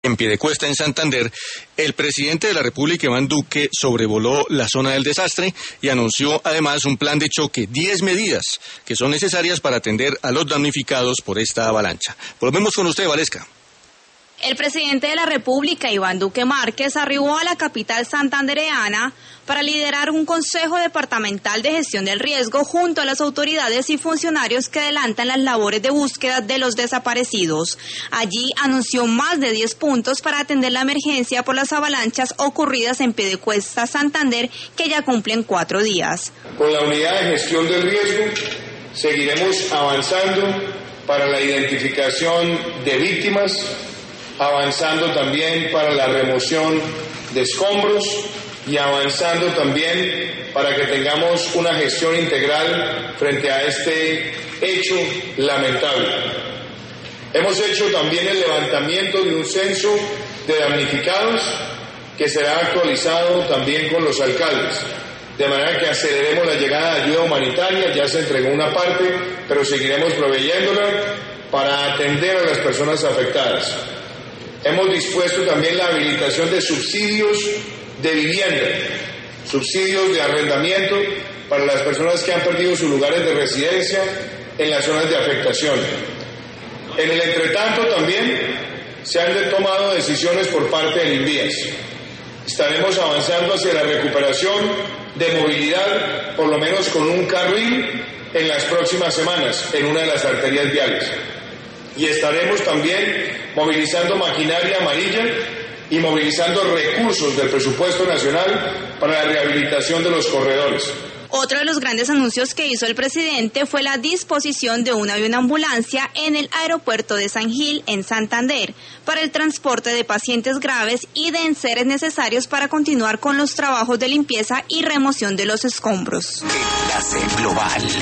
En Piedecuesta, en Santander, el presidente de la República, Iván Duque, sobrevoló la zona del desastre y anunció además un plan de choque, 10 medidas que son necesarias para atender a los damnificados por esta avalancha. Volvemos con usted, Valesca. El presidente de la República, Iván Duque Márquez, arribó a la capital santandereana para liderar un consejo departamental de gestión del riesgo junto a las autoridades y funcionarios que adelantan las labores de búsqueda de los desaparecidos. Allí anunció más de 10 puntos para atender la emergencia por las avalanchas ocurridas en Piedecuesta, Santander, que ya cumplen 4 días. Con la unidad de gestión del riesgo seguiremos avanzando para la identificación de víctimas, avanzando también para la remoción de escombros y avanzando también para que tengamos una gestión integral frente a este hecho lamentable. Hemos hecho también el levantamiento de un censo de damnificados que será actualizado también con los alcaldes, de manera que aceleremos la llegada de ayuda humanitaria. Ya se entregó una parte, pero seguiremos proveyéndola para atender a las personas afectadas. Hemos dispuesto también la habilitación de subsidios de vivienda, subsidios de arrendamiento para las personas que han perdido sus lugares de residencia en las zonas de afectación. En el entretanto también se han tomado decisiones por parte del INVIAS. Estaremos avanzando hacia la recuperación de movilidad, por lo menos con un carril en las próximas semanas en una de las arterias viales. Y estaremos también movilizando maquinaria amarilla y movilizando recursos del presupuesto nacional para la rehabilitación de los corredores. Otro de los grandes anuncios que hizo el presidente fue la disposición de una ambulancia en el aeropuerto de San Gil, en Santander, para el transporte de pacientes graves y de enseres necesarios para continuar con los trabajos de limpieza y remoción de los escombros. Enlace Global.